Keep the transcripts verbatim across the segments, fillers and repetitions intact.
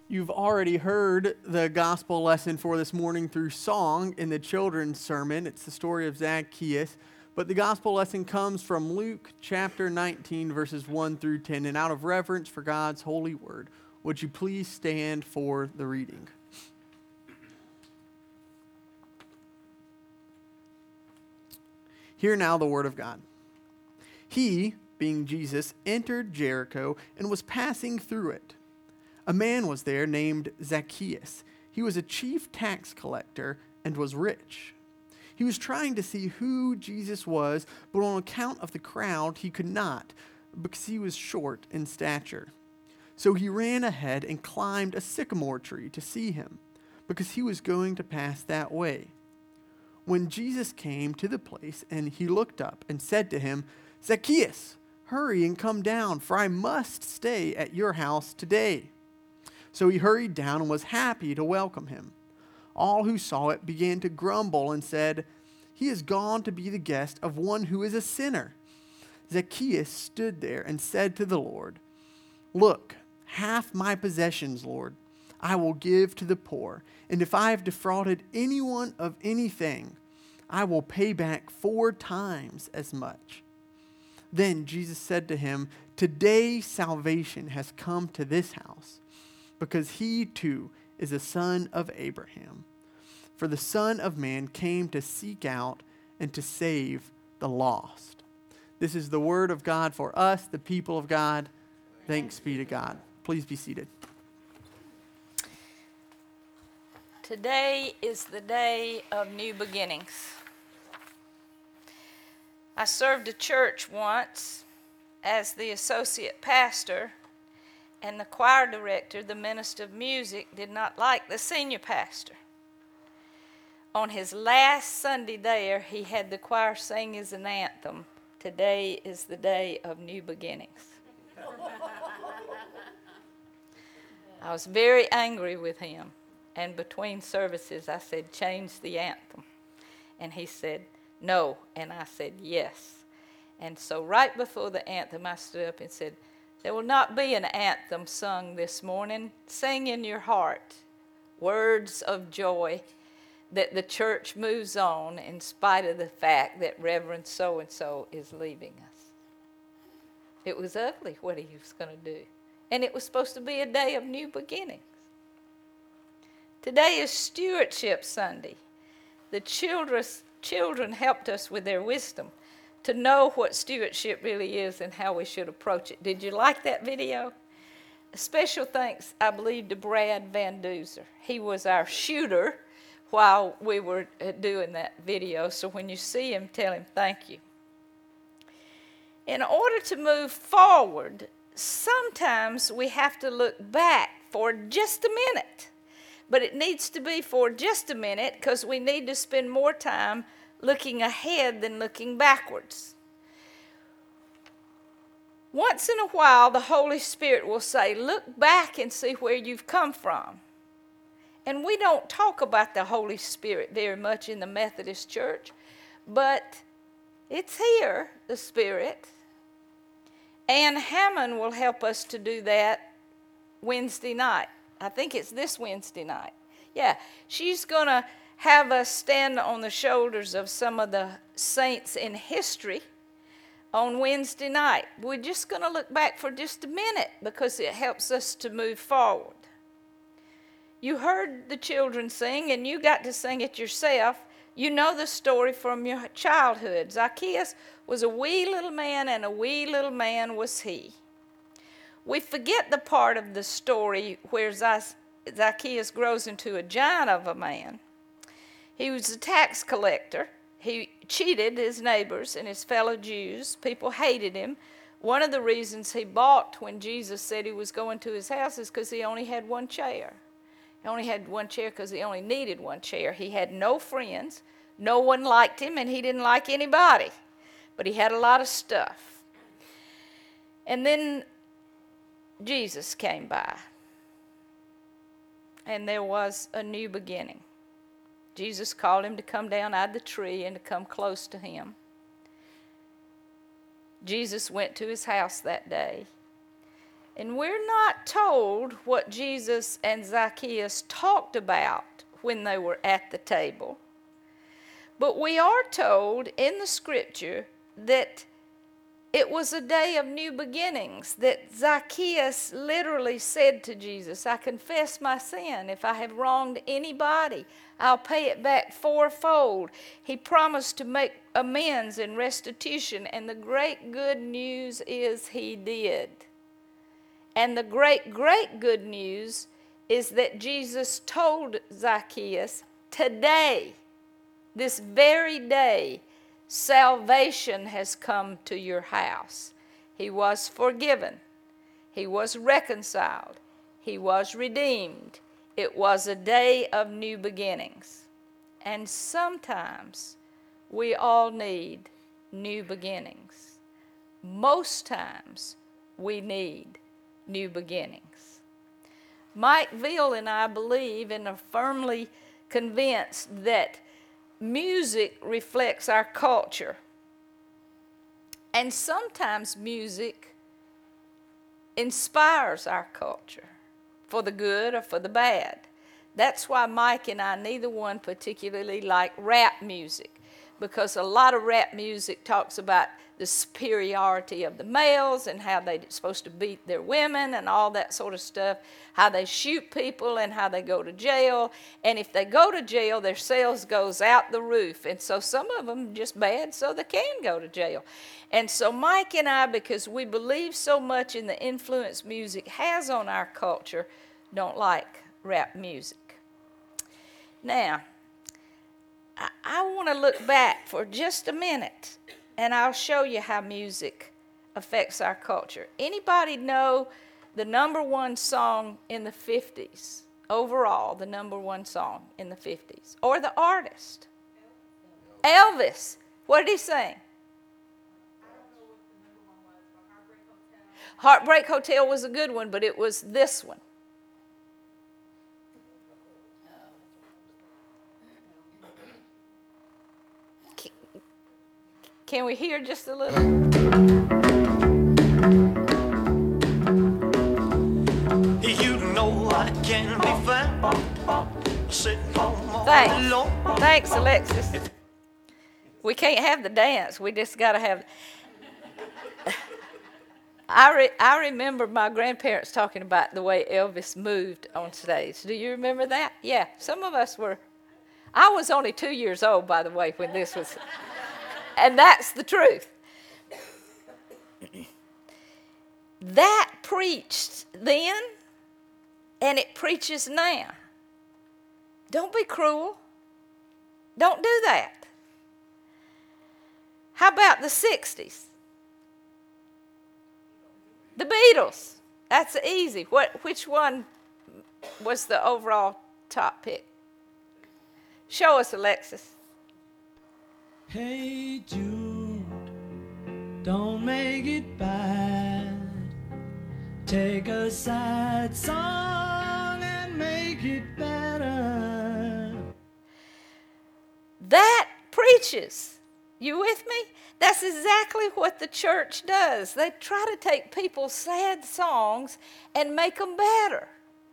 You've already heard the gospel lesson for this morning through song in the children's sermon. It's the story of Zacchaeus. But the gospel lesson comes from Luke chapter nineteen, verses one through ten. And out of reverence for God's holy word, would you please stand for the reading? Hear now the word of God. He, being Jesus, entered Jericho and was passing through it. A man was there named Zacchaeus. He was a chief tax collector and was rich. He was trying to see who Jesus was, but on account of the crowd, he could not, because he was short in stature. So he ran ahead and climbed a sycamore tree to see him, because he was going to pass that way. When Jesus came to the place, and he looked up and said to him, "Zacchaeus, hurry and come down, for I must stay at your house today." So he hurried down and was happy to welcome him. All who saw it began to grumble and said, "He has gone to be the guest of one who is a sinner." Zacchaeus stood there and said to the Lord, "Look, half my possessions, Lord, I will give to the poor, and if I have defrauded anyone of anything, I will pay back four times as much." Then Jesus said to him, "Today salvation has come to this house, because he too is a son of Abraham. For the Son of Man came to seek out and to save the lost." This is the word of God for us, the people of God. Thanks be to God. Please be seated. Today is the day of new beginnings. I served a church once as the associate pastor, and the choir director, the minister of music, did not like the senior pastor. On his last Sunday there, he had the choir sing as an anthem, "Today is the day of new beginnings." I was very angry with him, and between services I said, "Change the anthem." And he said, "No," and I said, "Yes." And so right before the anthem, I stood up and said, "There will not be an anthem sung this morning. Sing in your heart words of joy that the church moves on in spite of the fact that Reverend so-and-so is leaving us." It was ugly what he was going to do. And it was supposed to be a day of new beginnings. Today is Stewardship Sunday. The children, children helped us with their wisdom to know what stewardship really is and how we should approach it. Did you like that video? A special thanks, I believe, to Brad Van Duzer. He was our shooter while we were doing that video, so when you see him, tell him thank you. In order to move forward, sometimes we have to look back for just a minute, but it needs to be for just a minute because we need to spend more time looking ahead than looking backwards. Once in a while, the Holy Spirit will say, "Look back and see where you've come from." And we don't talk about the Holy Spirit very much in the Methodist Church, but it's here, the Spirit. Ann Hammond will help us to do that Wednesday night. I think it's this Wednesday night. Yeah, she's going to have us stand on the shoulders of some of the saints in history on Wednesday night. We're just going to look back for just a minute because it helps us to move forward. You heard the children sing, and you got to sing it yourself. You know the story from your childhood. Zacchaeus was a wee little man, and a wee little man was he. We forget the part of the story where Zacchaeus grows into a giant of a man. He was a tax collector. He cheated his neighbors and his fellow Jews. People hated him. One of the reasons he balked when Jesus said he was going to his house is because he only had one chair. He only had one chair because he only needed one chair. He had no friends. No one liked him, and he didn't like anybody. But he had a lot of stuff. And then Jesus came by. And there was a new beginning. Jesus called him to come down out of the tree and to come close to him. Jesus went to his house that day. And we're not told what Jesus and Zacchaeus talked about when they were at the table. But we are told in the scripture that it was a day of new beginnings, that Zacchaeus literally said to Jesus, I confess my sin. If I have wronged anybody, I'll pay it back fourfold. He promised to make amends and restitution, and the great good news is he did. And the great, great good news is that Jesus told Zacchaeus, today, this very day, salvation has come to your house. He was forgiven. He was reconciled. He was redeemed. It was a day of new beginnings. And sometimes we all need new beginnings. Most times we need new beginnings. Mike Veal and I believe and are firmly convinced that music reflects our culture. And sometimes music inspires our culture for the good or for the bad. That's why Mike and I, neither one particularly like rap music, because a lot of rap music talks about the superiority of the males and how they're supposed to beat their women and all that sort of stuff, how they shoot people and how they go to jail. And if they go to jail, their sales goes out the roof. And so some of them just bad, so they can go to jail. And so Mike and I, because we believe so much in the influence music has on our culture, don't like rap music. Now, I, I want to look back for just a minute, and I'll show you how music affects our culture. Anybody know the number one song in the fifties? Overall, the number one song in the fifties. Or the artist? Elvis. What did he sing? Heartbreak Hotel was a good one, but it was this one. Can we hear just a little? You know I can be found sitting home all Thanks. alone. Thanks, Alexis. We can't have the dance. We just got to have. I, re, I remember my grandparents talking about the way Elvis moved on stage. Do you remember that? Yeah, some of us were. I was only two years old, by the way, when this was. And that's the truth. That preached then, and it preaches now. Don't be cruel. Don't do that. How about the sixties? The Beatles. That's easy. What? Which one was the overall top pick? Show us, Alexis. Hey Jude, don't make it bad. Take a sad song and make it better. That preaches. You with me? That's exactly what the church does. They try to take people's sad songs and make them better.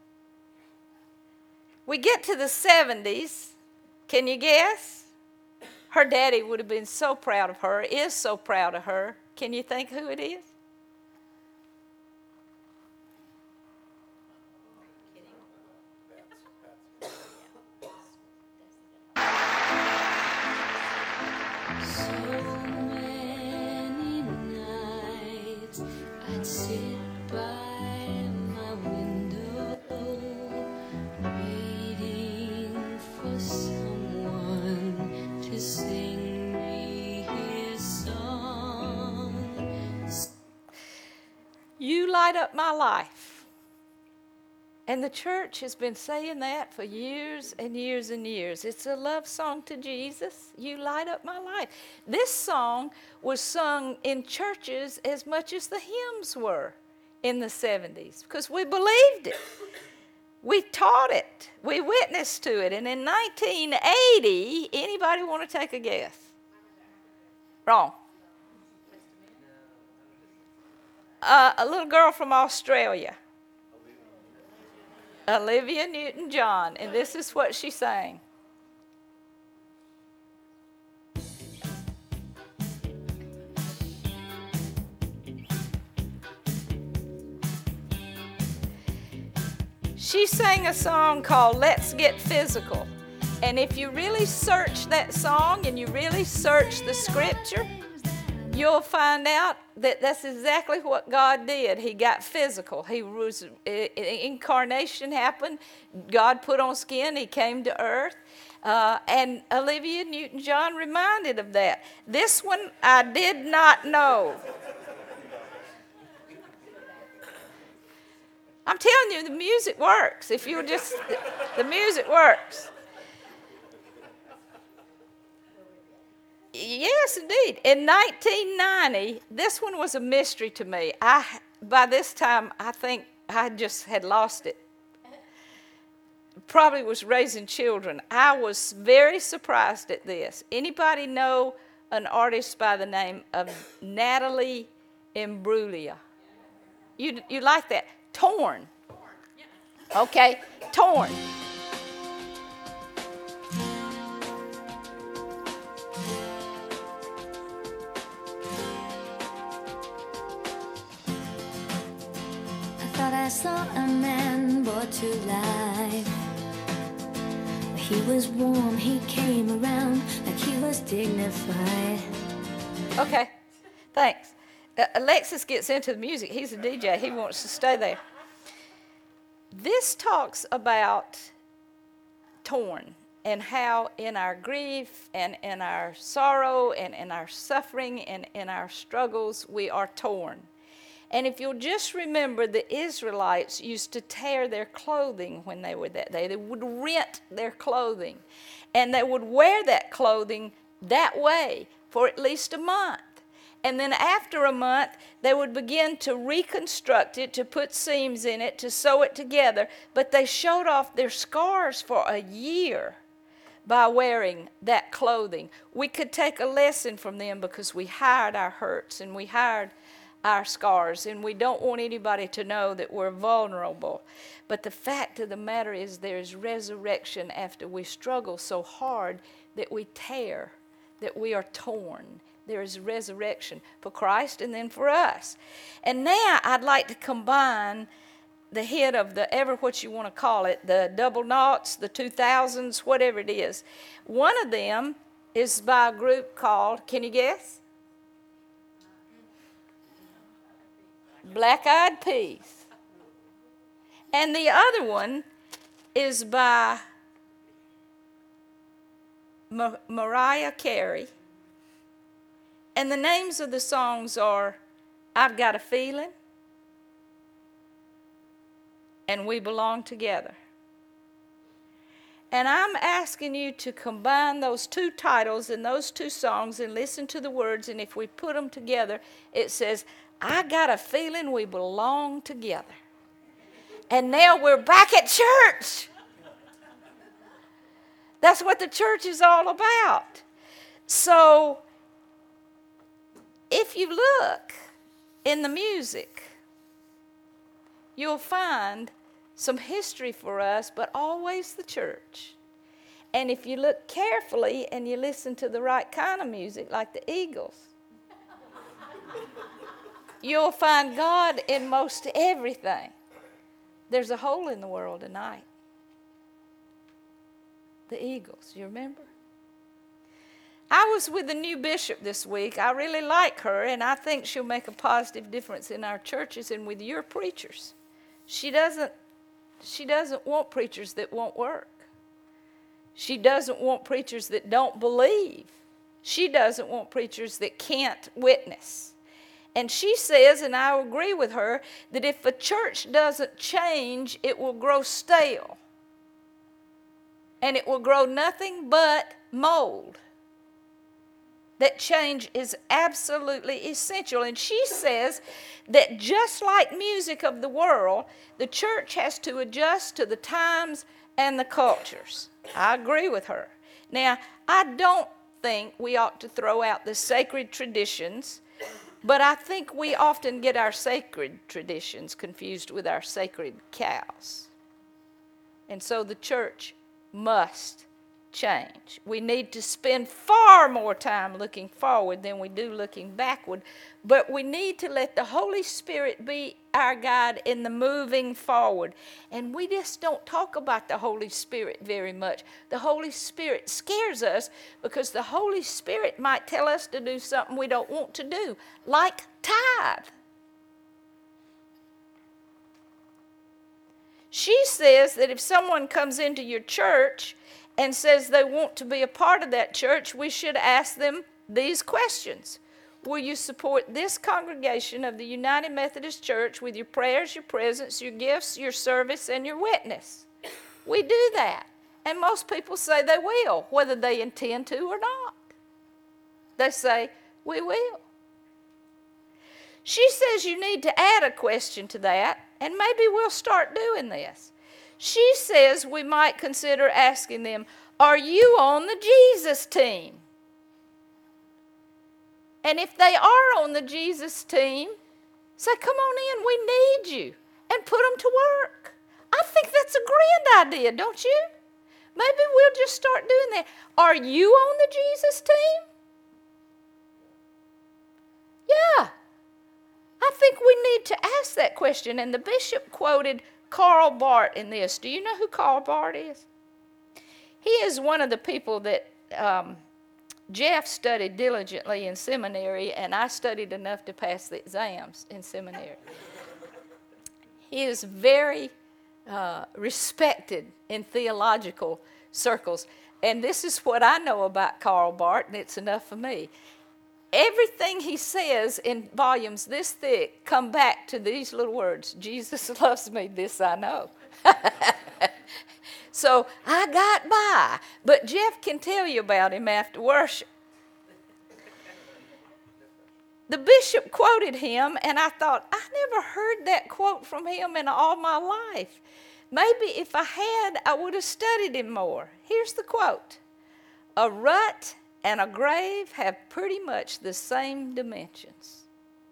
We get to the seventies. Can you guess? Her daddy would have been so proud of her, is so proud of her. Can you think who it is? So many nights I'd sit by my window, waiting for someone to sing me his song. You light up my life. And the church has been saying that for years and years and years. It's a love song to Jesus. You light up my life. This song was sung in churches as much as the hymns were in the seventies because we believed it. We taught it. We witnessed to it. And in nineteen eighty, anybody want to take a guess? Wrong. uh, a little girl from Australia, Olivia Newton-John, and this is what she sang. She sang a song called Let's Get Physical. And if you really search that song and you really search the scripture, you'll find out that that's exactly what God did. He got physical. He was, incarnation happened. God put on skin. He came to earth. Uh, and Olivia Newton-John reminded of that. This one I did not know. I'm telling you, the music works. If you just, the music works. Yes, indeed. In nineteen ninety, this one was a mystery to me. I, by this time, I think I just had lost it. Probably was raising children. I was very surprised at this. Anybody know an artist by the name of Natalie Imbruglia? You, you like that? Torn. Okay, Torn. I saw a man brought to life. He was warm, he came around like he was dignified. Okay, thanks. Uh, Alexis gets into the music. He's a D J. He wants to stay there. This talks about torn and how in our grief and in our sorrow and in our suffering and in our struggles we are torn. And if you'll just remember, the Israelites used to tear their clothing when they were that day. They would rent their clothing. And they would wear that clothing that way for at least a month. And then after a month, they would begin to reconstruct it, to put seams in it, to sew it together. But they showed off their scars for a year by wearing that clothing. We could take a lesson from them because we hired our hurts and we hired our scars, and we don't want anybody to know that we're vulnerable. But the fact of the matter is there's resurrection after we struggle so hard that we tear, that we are torn. There is resurrection for Christ and then for us. And now I'd like to combine the hit of the ever what you want to call it, the double knots, the two thousands, whatever it is. One of them is by a group called, can you guess? Black Eyed Peas. And the other one is by Mar- Mariah Carey. And the names of the songs are I've Got a Feeling and We Belong Together. And I'm asking you to combine those two titles and those two songs and listen to the words, and if we put them together, it says, I got a feeling we belong together. And now we're back at church. That's what the church is all about. So, if you look in the music, you'll find some history for us, but always the church. And if you look carefully and you listen to the right kind of music, like the Eagles, you'll find God in most everything. There's a hole in the world tonight. The Eagles, you remember? I was with the new bishop this week. I really like her, and I think she'll make a positive difference in our churches and with your preachers. She doesn't, she doesn't want preachers that won't work. She doesn't want preachers that don't believe. She doesn't want preachers that can't witness. And she says, and I agree with her, that if a church doesn't change, it will grow stale. And it will grow nothing but mold. That change is absolutely essential. And she says that just like music of the world, the church has to adjust to the times and the cultures. I agree with her. Now, I don't think we ought to throw out the sacred traditions But I think we often get our sacred traditions confused with our sacred cows. And so the church must change. We need to spend far more time looking forward than we do looking backward. But we need to let the Holy Spirit be our guide in the moving forward. And we just don't talk about the Holy Spirit very much. The Holy Spirit scares us because the Holy Spirit might tell us to do something we don't want to do, like tithe. She says that if someone comes into your church and says they want to be a part of that church, we should ask them these questions. Will you support this congregation of the United Methodist Church with your prayers, your presence, your gifts, your service, and your witness? We do that. And most people say they will, whether they intend to or not. They say, we will. She says you need to add a question to that, and maybe we'll start doing this. She says we might consider asking them, are you on the Jesus team? And if they are on the Jesus team, say, come on in, we need you, and put them to work. I think that's a grand idea, don't you? Maybe we'll just start doing that. Are you on the Jesus team? Yeah. I think we need to ask that question. And the bishop quoted Karl Barth in this. Do you know who Karl Barth is? He is one of the people that um, Jeff studied diligently in seminary, and I studied enough to pass the exams in seminary. He is very uh, respected in theological circles. And this is what I know about Karl Barth, and it's enough for me. Everything he says in volumes this thick come back to these little words. Jesus loves me, this I know. So I got by. But Jeff can tell you about him after worship. The bishop quoted him, and I thought, I never heard that quote from him in all my life. Maybe if I had, I would have studied him more. Here's the quote. A rut and a grave have pretty much the same dimensions.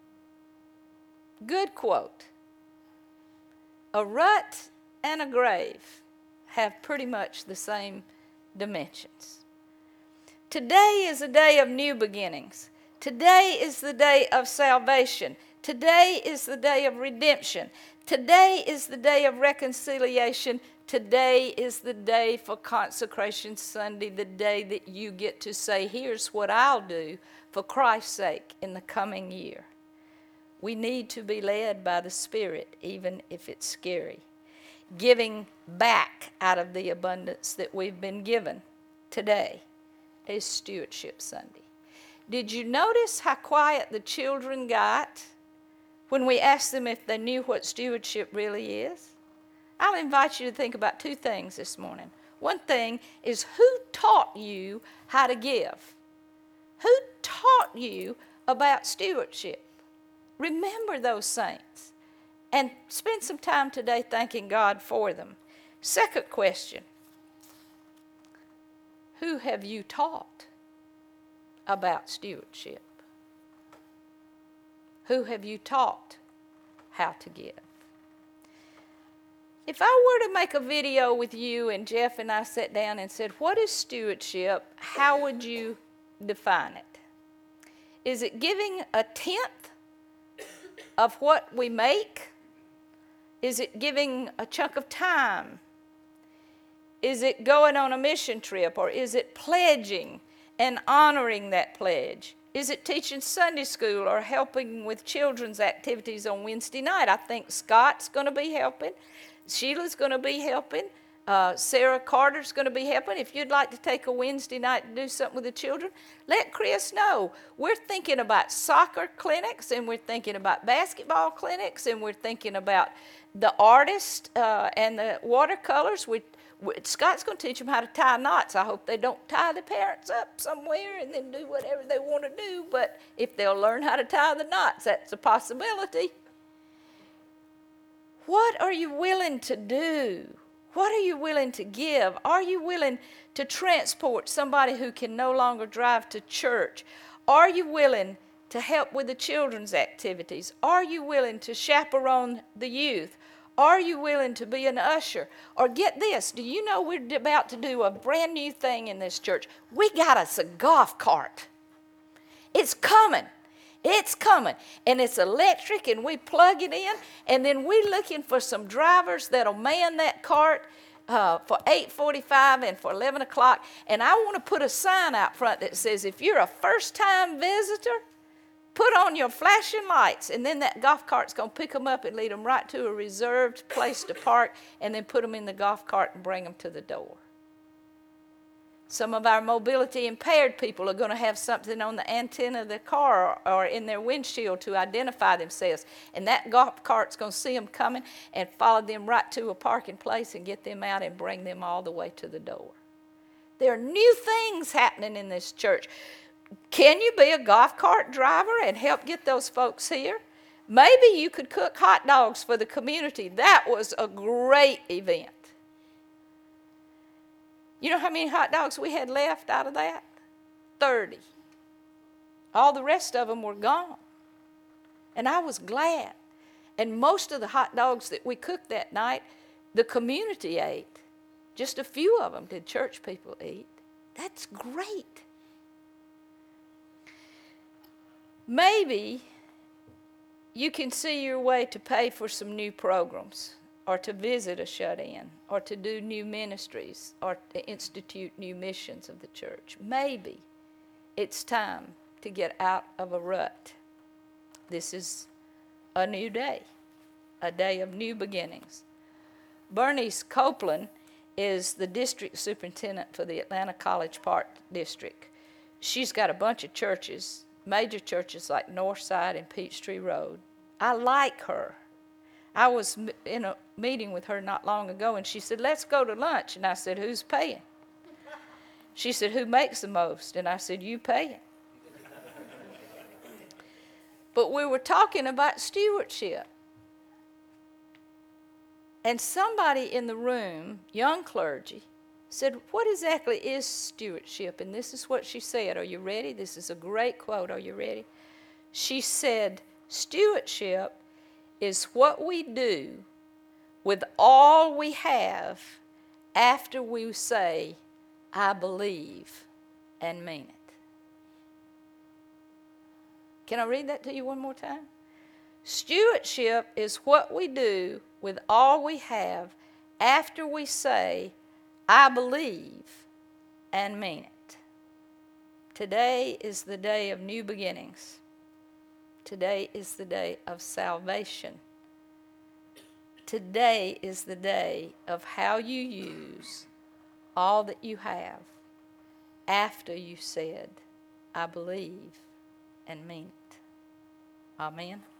Good quote. A rut and a grave have pretty much the same dimensions. Today is a day of new beginnings. Today is the day of salvation. Today is the day of redemption. Today is the day of reconciliation. Today is the day for Consecration Sunday, the day that you get to say, here's what I'll do for Christ's sake in the coming year. We need to be led by the Spirit, even if it's scary. Giving back out of the abundance that we've been given today is Stewardship Sunday. Did you notice how quiet the children got when we asked them if they knew what stewardship really is? I'll invite you to think about two things this morning. One thing is, who taught you how to give? Who taught you about stewardship? Remember those saints and spend some time today thanking God for them. Second question, who have you taught about stewardship? Who have you taught how to give? If I were to make a video with you and Jeff and I sat down and said, what is stewardship? How would you define it? Is it giving a tenth of what we make? Is it giving a chunk of time? Is it going on a mission trip? Or is it pledging and honoring that pledge? Is it teaching Sunday school or helping with children's activities on Wednesday night? I think Scott's going to be helping. Sheila's going to be helping. Uh, Sarah Carter's going to be helping. If you'd like to take a Wednesday night and do something with the children, let Chris know. We're thinking about soccer clinics, and we're thinking about basketball clinics, and we're thinking about the artists uh, and the watercolors. We, we, Scott's going to teach them how to tie knots. I hope they don't tie the parents up somewhere and then do whatever they want to do. But if they'll learn how to tie the knots, that's a possibility. What are you willing to do? What are you willing to give? Are you willing to transport somebody who can no longer drive to church? Are you willing to help with the children's activities? Are you willing to chaperone the youth? Are you willing to be an usher? Or get this, do you know we're about to do a brand new thing in this church? We got us a golf cart. It's coming. It's coming. And it's electric, and we plug it in, and then we're looking for some drivers that'll man that cart uh, for eight forty-five and for eleven o'clock. And I want to put a sign out front that says, if you're a first-time visitor, put on your flashing lights, and then that golf cart's going to pick them up and lead them right to a reserved place to park, and then put them in the golf cart and bring them to the door. Some of our mobility impaired people are going to have something on the antenna of their car or, or in their windshield to identify themselves. And that golf cart's going to see them coming and follow them right to a parking place and get them out and bring them all the way to the door. There are new things happening in this church. Can you be a golf cart driver and help get those folks here? Maybe you could cook hot dogs for the community. That was a great event. You know how many hot dogs we had left out of that? thirty. All the rest of them were gone. And I was glad. And most of the hot dogs that we cooked that night, the community ate. Just a few of them did church people eat. That's great. Maybe you can see your way to pay for some new programs, or to visit a shut-in, or to do new ministries, or to institute new missions of the church. Maybe it's time to get out of a rut. This is a new day, a day of new beginnings. Bernice Copeland is the district superintendent for the Atlanta College Park District. She's got a bunch of churches, major churches like Northside and Peachtree Road. I like her. I was in a meeting with her not long ago, and she said, let's go to lunch. And I said, who's paying? She said, who makes the most? And I said, you paying. But we were talking about stewardship. And somebody in the room, young clergy, said, what exactly is stewardship? And this is what she said. Are you ready? This is a great quote. Are you ready? She said, stewardship is what we do with all we have after we say, I believe, and mean it. Can I read that to you one more time? Stewardship is what we do with all we have after we say, I believe, and mean it. Today is the day of new beginnings. Today is the day of salvation. Today is the day of how you use all that you have after you said, I believe and mean it. Amen.